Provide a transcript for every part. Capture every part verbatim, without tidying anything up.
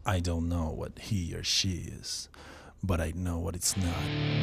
I don't know what he or she is, but I know what it's not.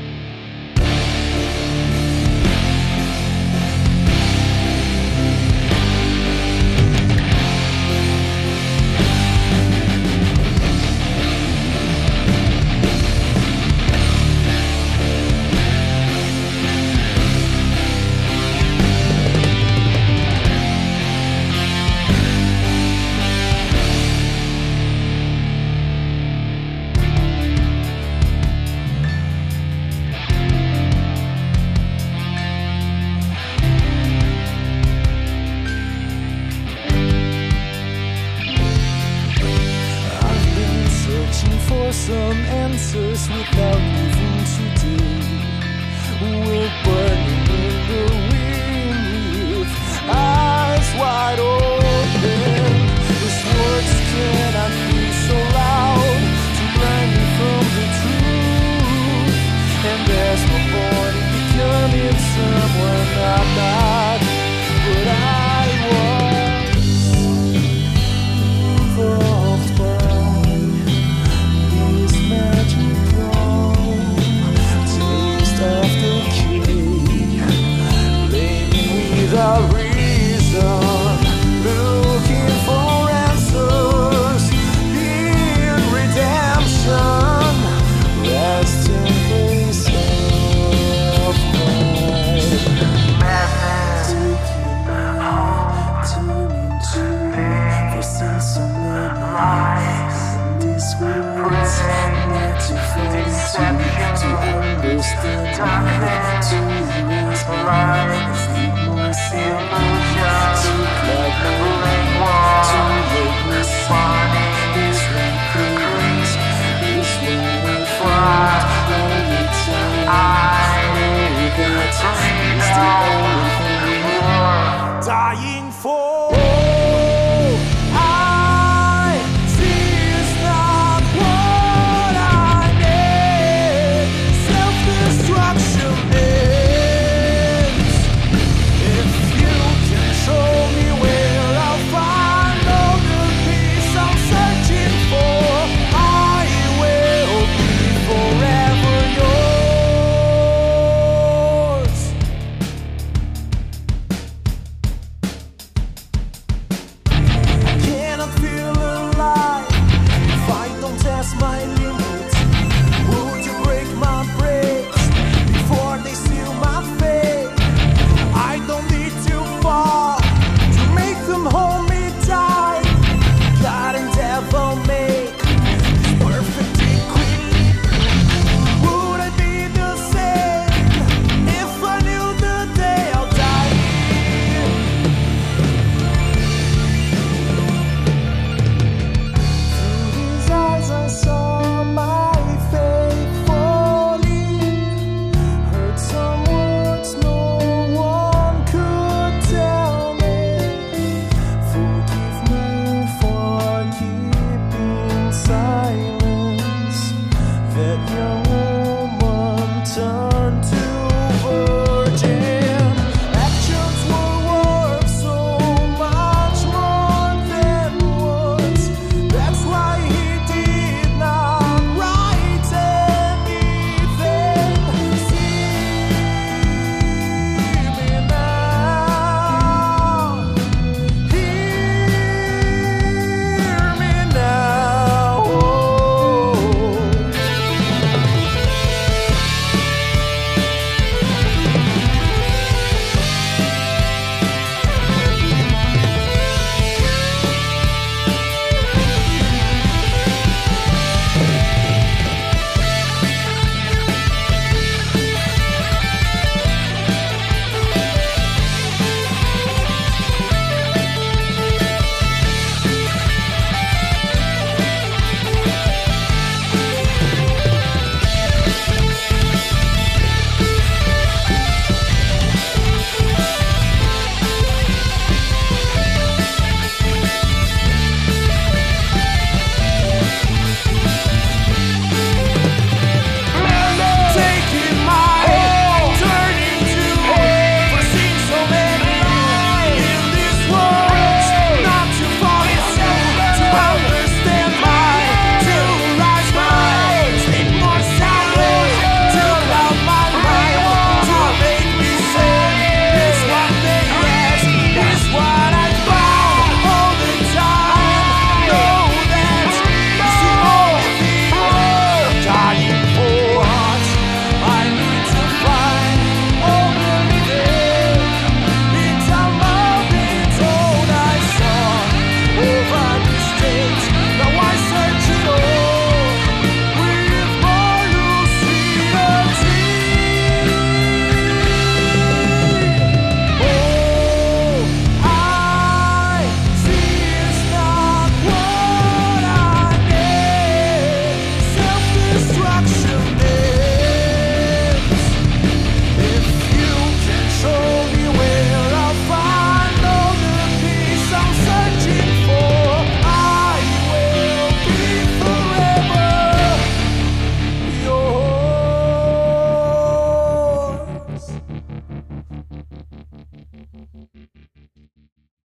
Some answers without even today. We're burning in the wind with eyes wide open. These words cannot be so loud to blind me from the truth. And there's no point in becoming someone I'm not. But I was involved by without reason, looking for answers in redemption, resting place of mine. Madness, turning to possess some lies. This words not to fall into, to understand, to realize.